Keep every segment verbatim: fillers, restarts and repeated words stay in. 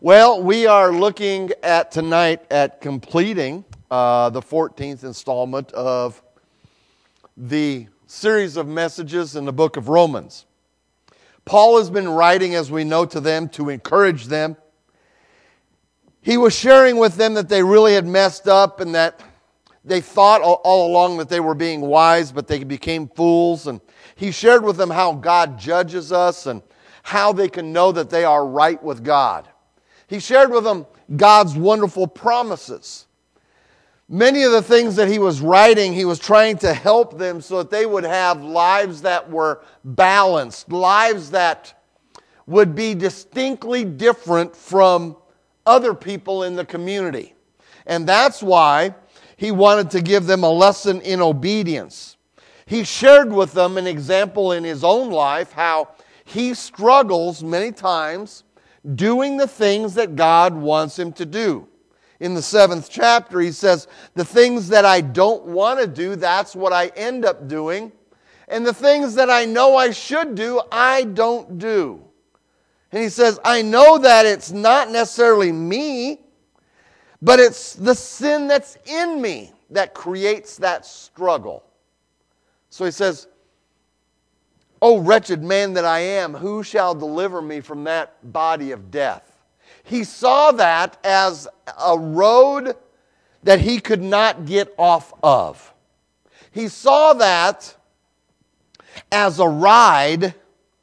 Well, we are looking at tonight at completing uh, the fourteenth installment of the series of messages in the book of Romans. Paul has been writing, as we know, to them to encourage them. He was sharing with them that they really had messed up and that they thought all, all along that they were being wise, but they became fools. And he shared with them how God judges us and how they can know that they are right with God. He shared with them God's wonderful promises. Many of the things that he was writing, he was trying to help them so that they would have lives that were balanced, lives that would be distinctly different from other people in the community. And that's why he wanted to give them a lesson in obedience. He shared with them an example in his own life how he struggles many times doing the things that God wants him to do. In the seventh chapter, he says, the things that I don't want to do, that's what I end up doing. And the things that I know I should do, I don't do. And he says, I know that it's not necessarily me, but it's the sin that's in me that creates that struggle. So he says, O wretched man that I am, who shall deliver me from that body of death? He saw that as a road that he could not get off of. He saw that as a ride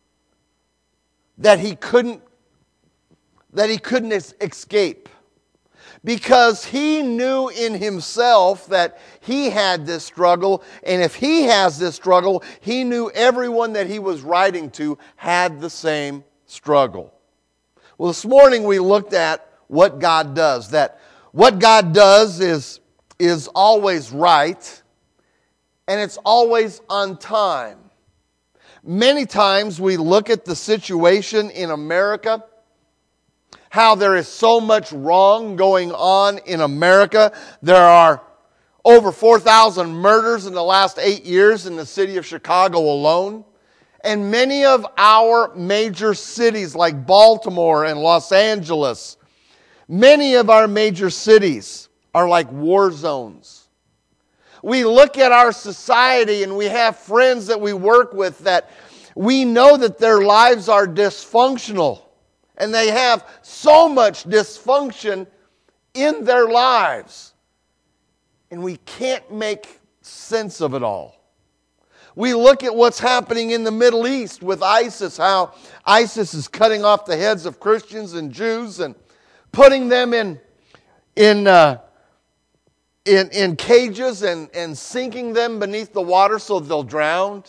that he couldn't, that he couldn't escape. Because he knew in himself that he had this struggle, and if he has this struggle, he knew everyone that he was writing to had the same struggle. Well, this morning we looked at what God does. That what God does is, is always right, and it's always on time. Many times we look at the situation in America, how there is so much wrong going on in America. There are over four thousand murders in the last eight years in the city of Chicago alone. And many of our major cities like Baltimore and Los Angeles, many of our major cities are like war zones. We look at our society and we have friends that we work with that we know that their lives are dysfunctional. And they have so much dysfunction in their lives. And we can't make sense of it all. We look at what's happening in the Middle East with ISIS, how ISIS is cutting off the heads of Christians and Jews and putting them in, in, uh, in, in cages and, and sinking them beneath the water so they'll drown.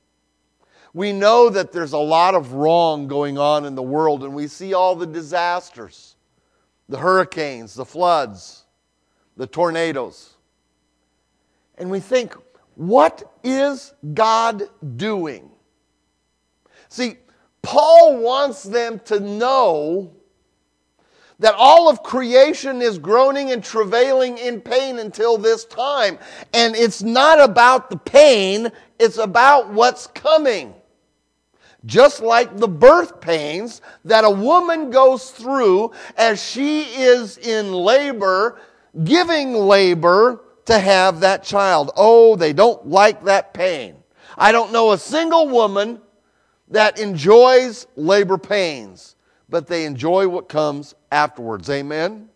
We know that there's a lot of wrong going on in the world, and we see all the disasters, the hurricanes, the floods, the tornadoes. And we think, what is God doing? See, Paul wants them to know that all of creation is groaning and travailing in pain until this time. And it's not about the pain, it's about what's coming. Just like the birth pains that a woman goes through as she is in labor, giving labor to have that child. Oh, they don't like that pain. I don't know a single woman that enjoys labor pains, but they enjoy what comes afterwards. Amen?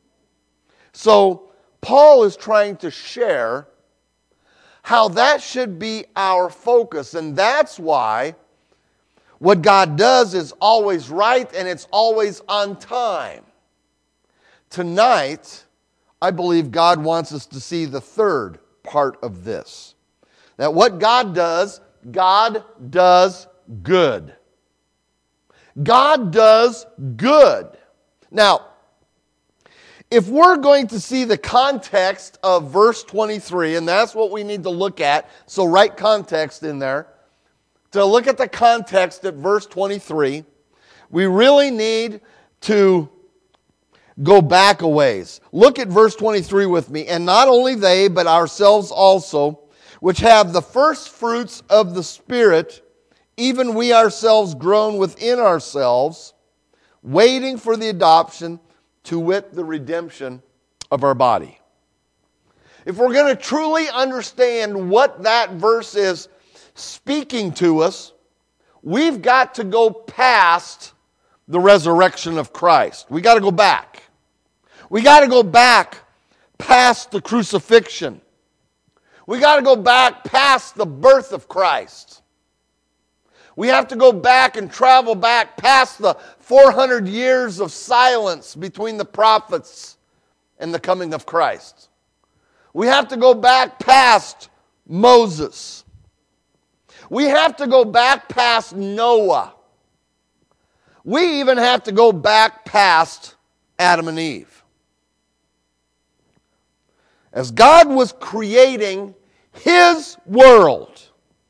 So, Paul is trying to share how that should be our focus, and that's why what God does is always right and it's always on time. Tonight, I believe God wants us to see the third part of this. That what God does, God does good. God does good. Now, if we're going to see the context of verse twenty-three, and that's what we need to look at, so write context in there. To look at the context at verse twenty-three, we really need to go back a ways. Look at verse twenty-three with me. And not only they, but ourselves also, which have the first fruits of the Spirit, even we ourselves groan within ourselves, waiting for the adoption, to wit, the redemption of our body. If we're going to truly understand what that verse is speaking to us, we've got to go past the resurrection of Christ. We got to go back. We got to go back past the crucifixion. We got to go back past the birth of Christ. We have to go back and travel back past the four hundred years of silence between the prophets and the coming of Christ. We have to go back past Moses. We have to go back past Noah. We even have to go back past Adam and Eve. As God was creating His world,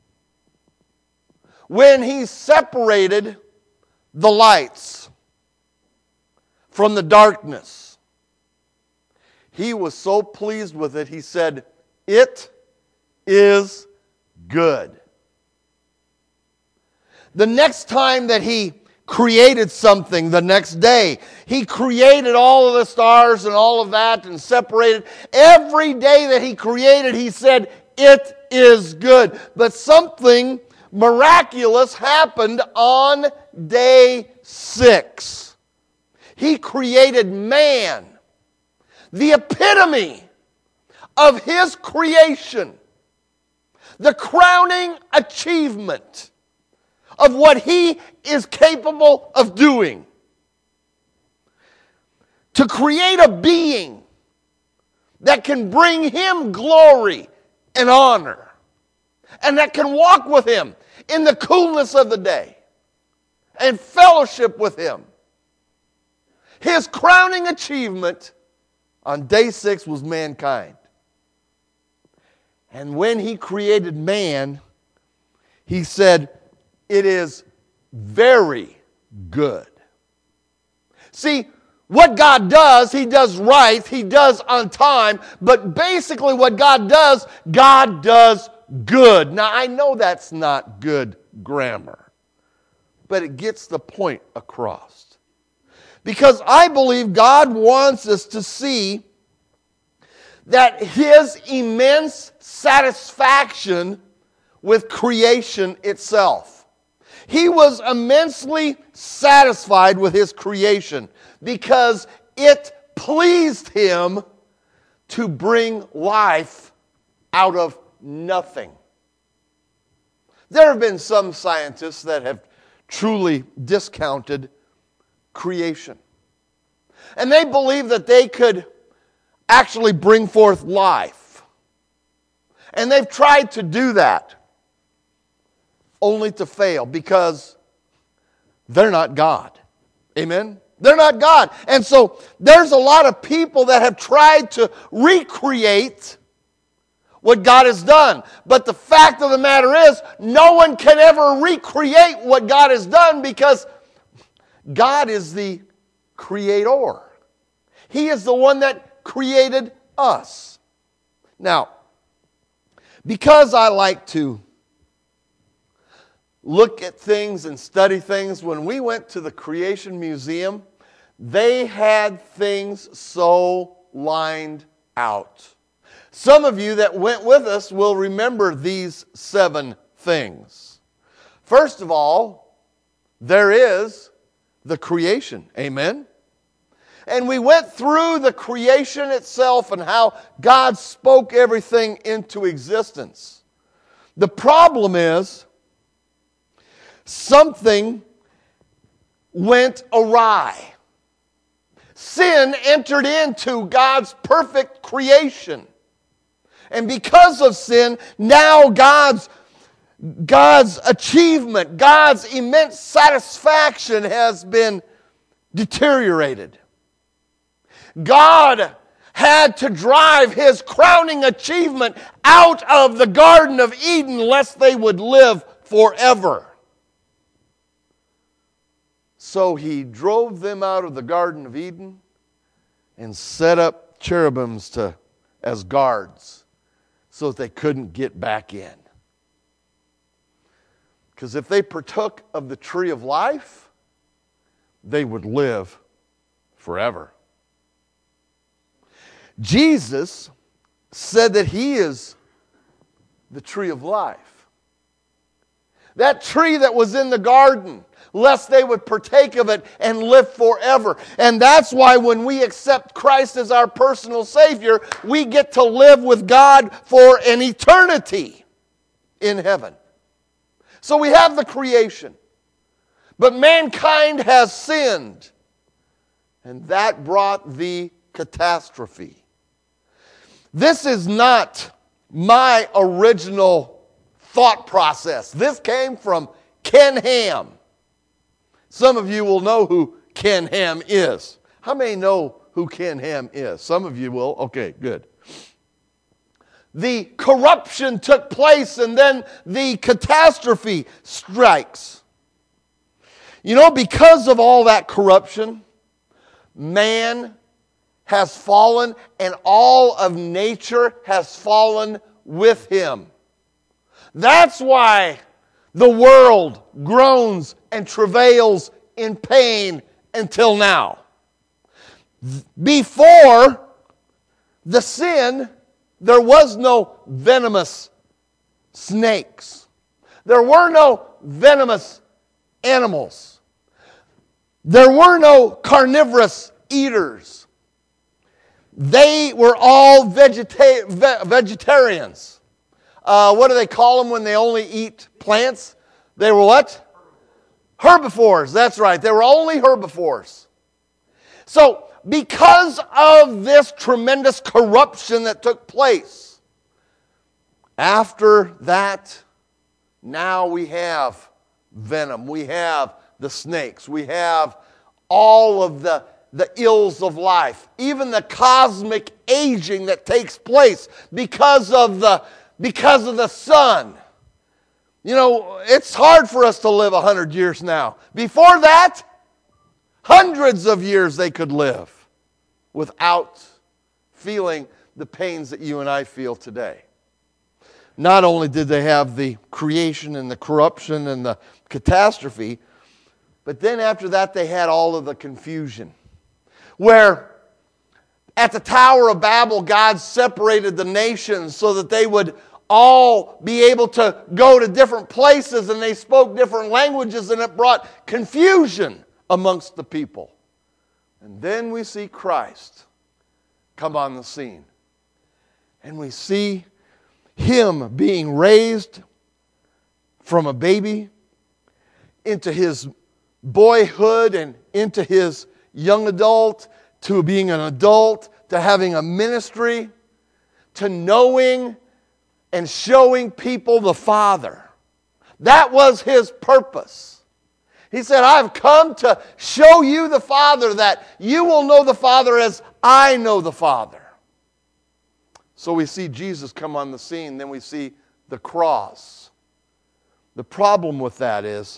when He separated the lights from the darkness, He was so pleased with it, He said, "It is good." The next time that He created something, the next day, He created all of the stars and all of that and separated. Every day that He created, He said, "It is good." But something miraculous happened on day six. He created man, the epitome of His creation, the crowning achievement of what He is capable of doing. To create a being that can bring Him glory and honor, and that can walk with Him in the coolness of the day and fellowship with Him. His crowning achievement on day six was mankind. And when He created man, He said, "It is very good." See, what God does, He does right, He does on time, but basically what God does, God does good. Now, I know that's not good grammar, but it gets the point across. Because I believe God wants us to see that His immense satisfaction with creation itself. He was immensely satisfied with His creation because it pleased Him to bring life out of nothing. There have been some scientists that have truly discounted creation. And they believe that they could actually bring forth life. And they've tried to do that, only to fail, because they're not God. Amen? They're not God. And so there's a lot of people that have tried to recreate what God has done. But the fact of the matter is, no one can ever recreate what God has done, because God is the creator. He is the one that created us. Now, because I like to look at things and study things, when we went to the Creation Museum, they had things so lined out. Some of you that went with us will remember these seven things. First of all, there is the creation. Amen? And we went through the creation itself and how God spoke everything into existence. The problem is, something went awry. Sin entered into God's perfect creation. And because of sin, now God's, God's achievement, God's immense satisfaction has been deteriorated. God had to drive His crowning achievement out of the Garden of Eden lest they would live forever. So He drove them out of the Garden of Eden and set up cherubims to, as guards, so that they couldn't get back in. Because if they partook of the tree of life, they would live forever. Jesus said that He is the tree of life. That tree that was in the garden, lest they would partake of it and live forever. And that's why when we accept Christ as our personal Savior, we get to live with God for an eternity in heaven. So we have the creation. But mankind has sinned. And that brought the catastrophe. This is not my original thought process. This came from Ken Ham. Some of you will know who Ken Ham is. How many know who Ken Ham is? Some of you will. Okay, good. The corruption took place and then the catastrophe strikes. You know, because of all that corruption, man has fallen and all of nature has fallen with him. That's why the world groans and travails in pain until now. Before the sin, there was no venomous snakes. There were no venomous animals. There were no carnivorous eaters. They were all vegeta- ve- vegetarians. Uh, what do they call them when they only eat plants? They were what? Herbivores. That's right. They were only herbivores. So, because of this tremendous corruption that took place, after that, now we have venom. We have the snakes. We have all of the, the ills of life. Even the cosmic aging that takes place because of the, because of the sun. You know, it's hard for us to live a hundred years now. Before that, hundreds of years they could live without feeling the pains that you and I feel today. Not only did they have the creation and the corruption and the catastrophe, but then after that they had all of the confusion. Where at the Tower of Babel, God separated the nations so that they would all be able to go to different places and they spoke different languages, and it brought confusion amongst the people. And then we see Christ come on the scene. And we see Him being raised from a baby into His boyhood and into His young adult, to being an adult, to having a ministry, to knowing and showing people the Father. That was His purpose. He said, I've come to show you the Father, that you will know the Father as I know the Father. So we see Jesus come on the scene, then we see the cross. The problem with that is,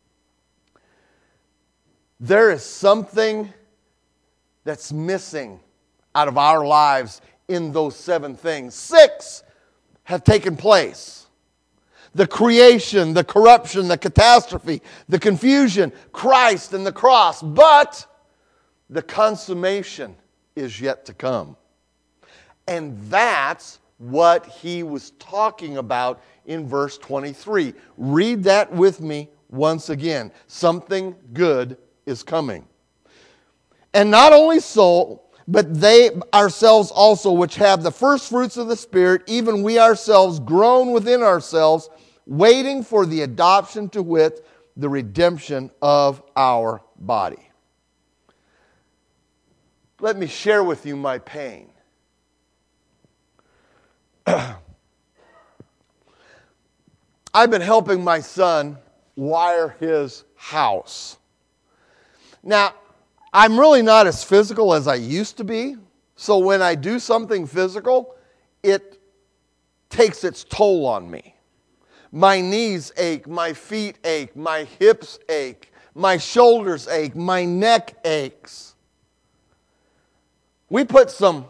there is something that's missing out of our lives in those seven things. Six have taken place. The creation, the corruption, the catastrophe, the confusion, Christ and the cross. But the consummation is yet to come. And that's what he was talking about in verse twenty-three. Read that with me once again. Something good is coming. And not only so, but they ourselves also, which have the first fruits of the Spirit, even we ourselves groan within ourselves, waiting for the adoption, to wit, the redemption of our body. Let me share with you my pain. I've been helping my son wire his house. Now, I'm really not as physical as I used to be. So when I do something physical, it takes its toll on me. My knees ache, my feet ache, my hips ache, my shoulders ache, my neck aches. We put some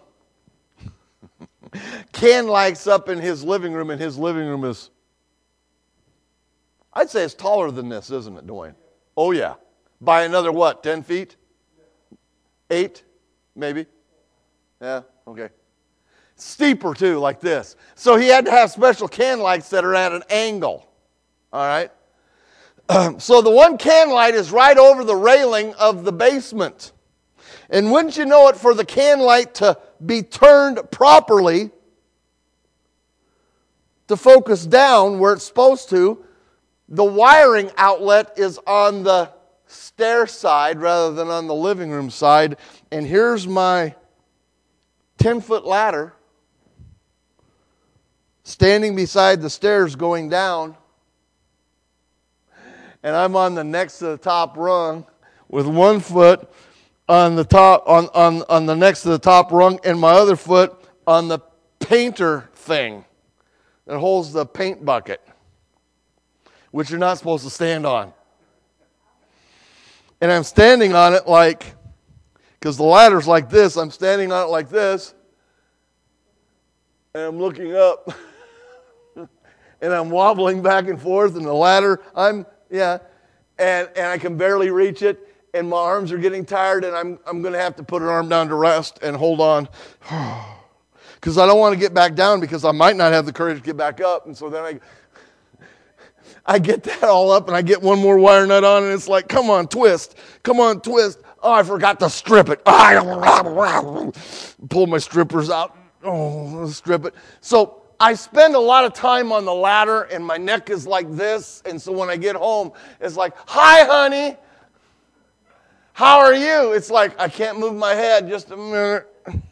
can lights up in his living room, and his living room is, I'd say it's taller than this, isn't it, Dwayne? Oh yeah, by another what, ten feet? Eight, maybe? Yeah, okay. Steeper too, like this. So he had to have special can lights that are at an angle. All right? Um, so the one can light is right over the railing of the basement. And wouldn't you know it, for the can light to be turned properly, to focus down where it's supposed to, the wiring outlet is on the stair side rather than on the living room side. And here's my ten-foot ladder standing beside the stairs going down. And I'm on the next to the top rung with one foot on the top on, on, on the next to the top rung and my other foot on the painter thing that holds the paint bucket, which you're not supposed to stand on. And I'm standing on it like, because the ladder's like this, I'm standing on it like this, and I'm looking up, and I'm wobbling back and forth, and the ladder, I'm, yeah, and, and I can barely reach it, and my arms are getting tired, and I'm, I'm going to have to put an arm down to rest and hold on. Because I don't want to get back down because I might not have the courage to get back up. And so then I I get that all up and I get one more wire nut on and it's like, come on, twist. Come on, twist. Oh, I forgot to strip it. Pull my strippers out. Oh, strip it. So I spend a lot of time on the ladder and my neck is like this. And so when I get home, it's like, hi, honey. How are you? It's like, I can't move my head. Just a minute.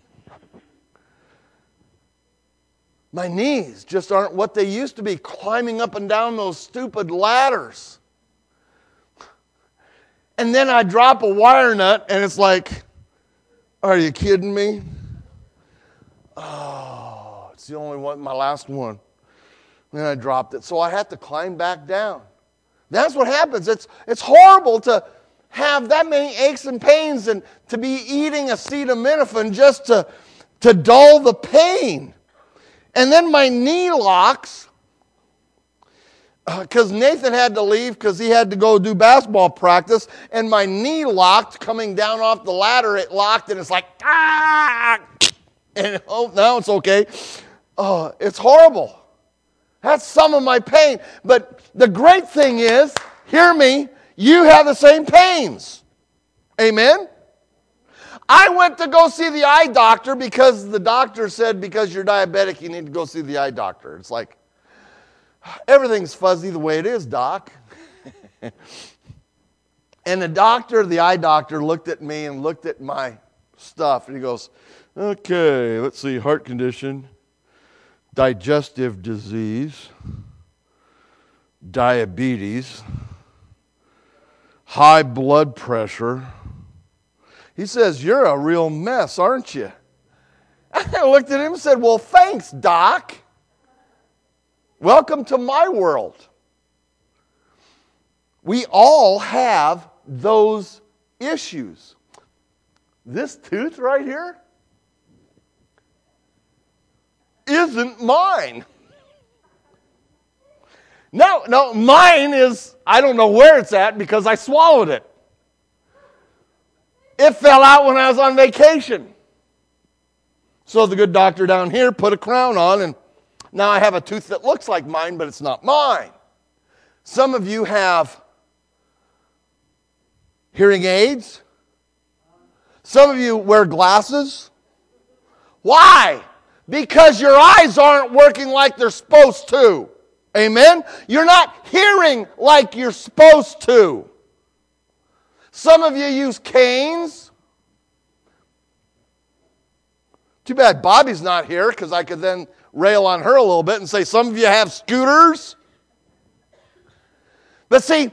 My knees just aren't what they used to be, climbing up and down those stupid ladders. And then I drop a wire nut, and it's like, are you kidding me? Oh, it's the only one, my last one. And then I dropped it. So I had to climb back down. That's what happens. It's, it's horrible to have that many aches and pains and to be eating acetaminophen just to, to dull the pain. And then my knee locks, because uh, Nathan had to leave because he had to go do basketball practice, and my knee locked coming down off the ladder. It locked, and it's like, ah! And oh, now it's okay. Oh, it's horrible. That's some of my pain. But the great thing is, hear me, you have the same pains. Amen? I went to go see the eye doctor because the doctor said because you're diabetic, you need to go see the eye doctor. It's like, everything's fuzzy the way it is, doc. And the doctor, the eye doctor, looked at me and looked at my stuff, and he goes, okay, let's see, heart condition, digestive disease, diabetes, high blood pressure. He says, you're a real mess, aren't you? I looked at him and said, well, thanks, Doc. Welcome to my world. We all have those issues. This tooth right here isn't mine. No, no, mine is, I don't know where it's at because I swallowed it. It fell out when I was on vacation. So the good doctor down here put a crown on, and now I have a tooth that looks like mine, but it's not mine. Some of you have hearing aids. Some of you wear glasses. Why? Because your eyes aren't working like they're supposed to. Amen? You're not hearing like you're supposed to. Some of you use canes. Too bad Bobby's not here because I could then rail on her a little bit and say some of you have scooters. But see,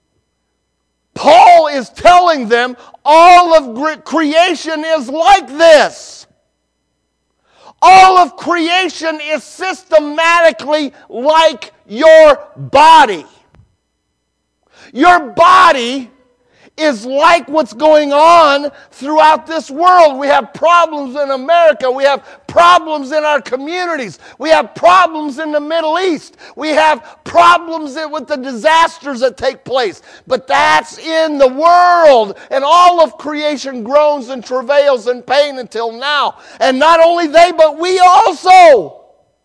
Paul is telling them all of creation is like this. All of creation is systematically like your body. Your body is like what's going on throughout this world. We have problems in America. We have problems in our communities. We have problems in the Middle East. We have problems with the disasters that take place. But that's in the world. And all of creation groans and travails in pain until now. And not only they, but we also.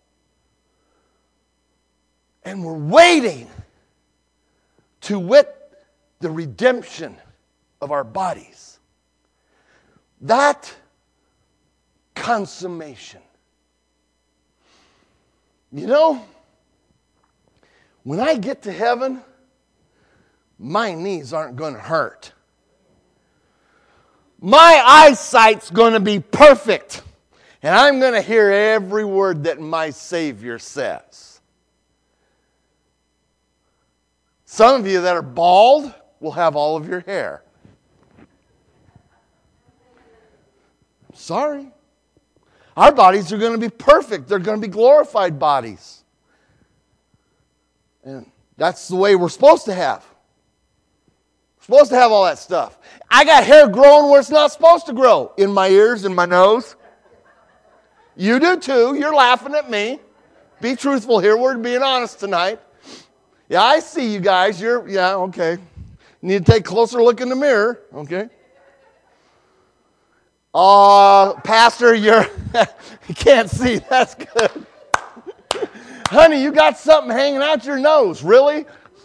And we're waiting to wit the redemption of our bodies. That consummation. You know, when I get to heaven, my knees aren't going to hurt. My eyesight's going to be perfect. And I'm going to hear every word that my Savior says. Some of you that are bald will have all of your hair. Sorry. Our bodies are going to be perfect. They're going to be glorified bodies. And that's the way we're supposed to have. We're supposed to have all that stuff. I got hair growing where it's not supposed to grow. In my ears, in my nose. You do too. You're laughing at me. Be truthful here. We're being honest tonight. Yeah, I see you guys. You're, yeah, okay. You need to take a closer look in the mirror, okay? Uh, Pastor, you're, you can't see. That's good. Honey, you got something hanging out your nose. Really?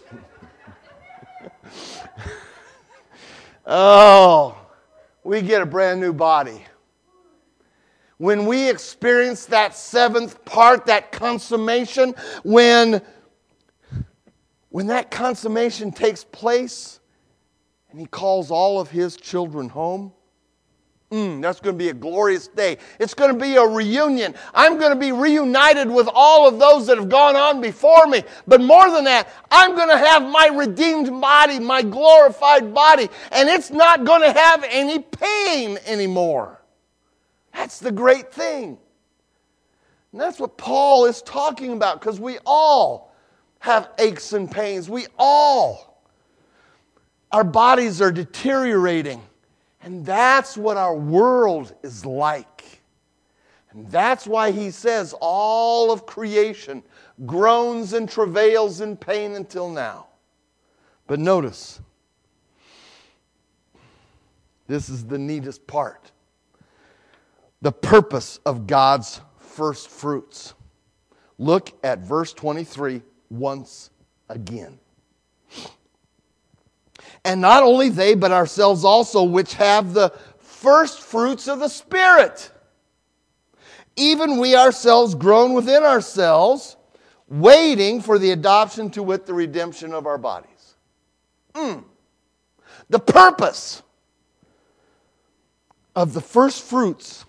Oh, we get a brand new body. When we experience that seventh part, that consummation, when, when that consummation takes place, and He calls all of His children home, mm, that's going to be a glorious day. It's going to be a reunion. I'm going to be reunited with all of those that have gone on before me. But more than that, I'm going to have my redeemed body, my glorified body, and it's not going to have any pain anymore. That's the great thing. And that's what Paul is talking about, because we all have aches and pains. We all. Our bodies are deteriorating. And that's what our world is like. And that's why he says all of creation groans and travails in pain until now. But notice, this is the neatest part. The purpose of God's first fruits. Look at verse twenty-three once again. And not only they, but ourselves also, which have the first fruits of the Spirit. Even we ourselves groan within ourselves, waiting for the adoption to wit the redemption of our bodies. Mm. The purpose of the first fruits.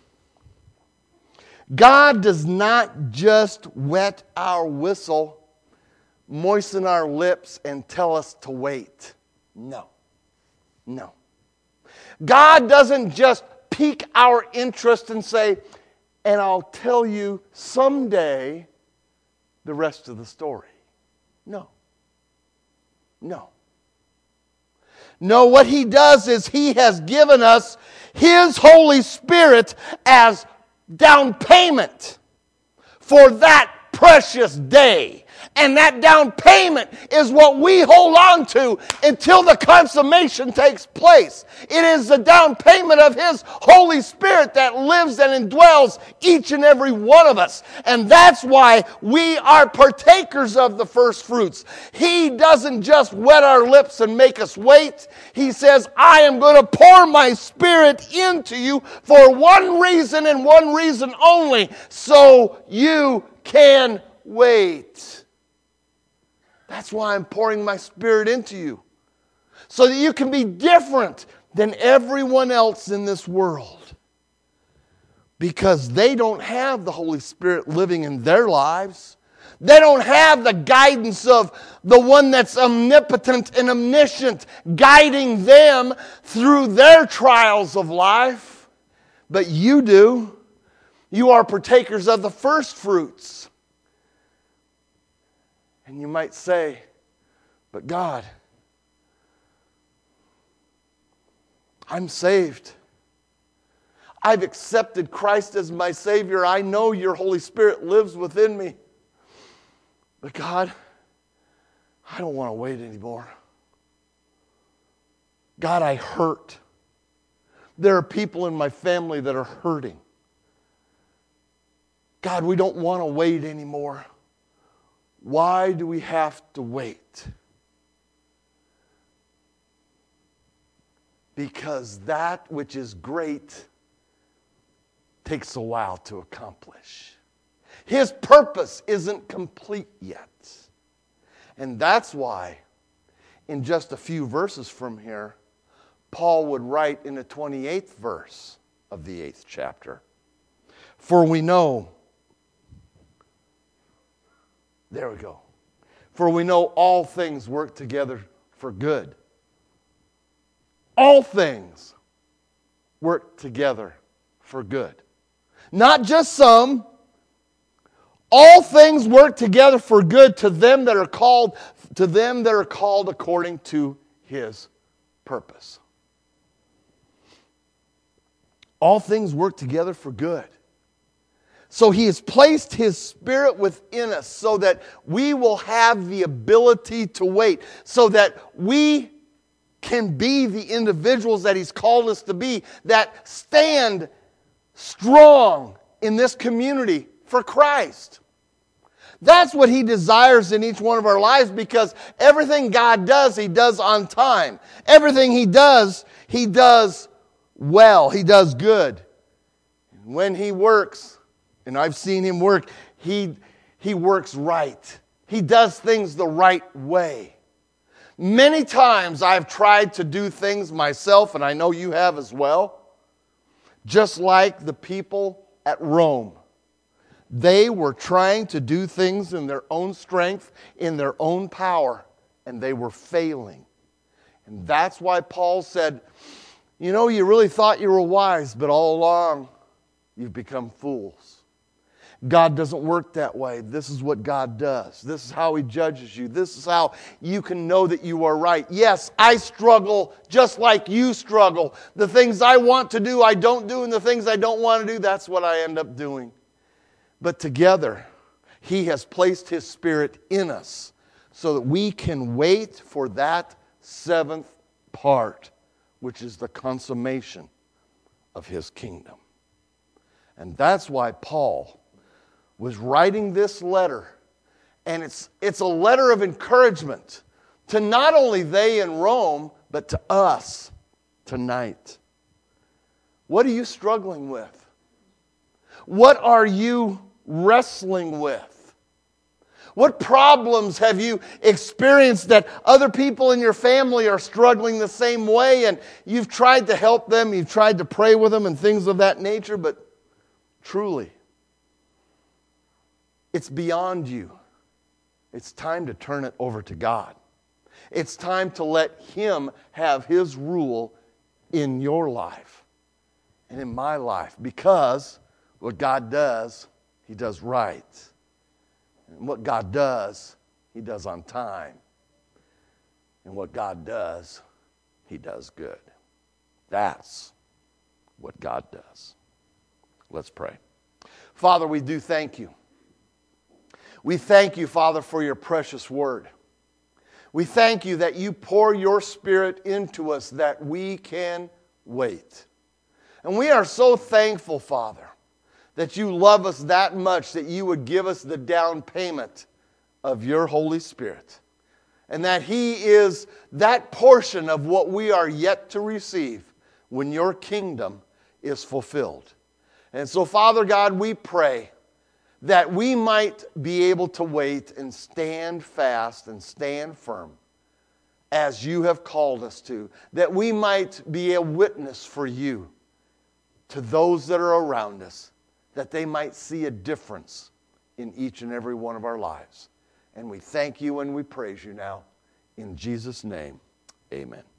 God does not just wet our whistle, moisten our lips, and tell us to wait. No. No. God doesn't just pique our interest and say, and I'll tell you someday the rest of the story. No. No. No, what He does is He has given us His Holy Spirit as down payment for that precious day. And that down payment is what we hold on to until the consummation takes place. It is the down payment of His Holy Spirit that lives and indwells each and every one of us. And that's why we are partakers of the first fruits. He doesn't just wet our lips and make us wait. He says, I am going to pour my Spirit into you for one reason and one reason only, so you can wait. That's why I'm pouring my Spirit into you. So that you can be different than everyone else in this world. Because they don't have the Holy Spirit living in their lives. They don't have the guidance of the one that's omnipotent and omniscient guiding them through their trials of life. But you do. You are partakers of the first fruits. And you might say, but God, I'm saved. I've accepted Christ as my Savior. I know your Holy Spirit lives within me. But God, I don't want to wait anymore. God, I hurt. There are people in my family that are hurting. God, we don't want to wait anymore. Why do we have to wait? Because that which is great takes a while to accomplish. His purpose isn't complete yet. And that's why, in just a few verses from here, Paul would write in the twenty-eighth verse of the eighth chapter, For we know, there we go, for we know all things work together for good. All things work together for good. Not just some. All things work together for good to them that are called, to them that are called according to His purpose. All things work together for good. So He has placed His Spirit within us so that we will have the ability to wait, so that we can be the individuals that He's called us to be, that stand strong in this community for Christ. That's what He desires in each one of our lives, because everything God does, He does on time. Everything He does, He does well. He does good. When He works, and I've seen Him work, He, he works right. He does things the right way. Many times I've tried to do things myself, and I know you have as well, just like the people at Rome. They were trying to do things in their own strength, in their own power, and they were failing. And that's why Paul said, you know, you really thought you were wise, but all along you've become fools. God doesn't work that way. This is what God does. This is how He judges you. This is how you can know that you are right. Yes, I struggle just like you struggle. The things I want to do, I don't do, and the things I don't want to do, that's what I end up doing. But together, He has placed His Spirit in us so that we can wait for that seventh part, which is the consummation of His kingdom. And that's why Paul was writing this letter. And it's, it's a letter of encouragement to not only they in Rome, but to us tonight. What are you struggling with? What are you wrestling with? What problems have you experienced that other people in your family are struggling the same way, and you've tried to help them, you've tried to pray with them and things of that nature, but truly, it's beyond you. It's time to turn it over to God. It's time to let Him have His rule in your life and in my life, because what God does, He does right. And what God does, He does on time. And what God does, He does good. That's what God does. Let's pray. Father, we do thank You. We thank You, Father, for Your precious word. We thank You that You pour Your Spirit into us that we can wait. And we are so thankful, Father, that You love us that much that You would give us the down payment of Your Holy Spirit. And that He is that portion of what we are yet to receive when Your kingdom is fulfilled. And so, Father God, we pray that we might be able to wait and stand fast and stand firm as You have called us to. That we might be a witness for You to those that are around us, that they might see a difference in each and every one of our lives. And we thank You and we praise You now. In Jesus' name, amen.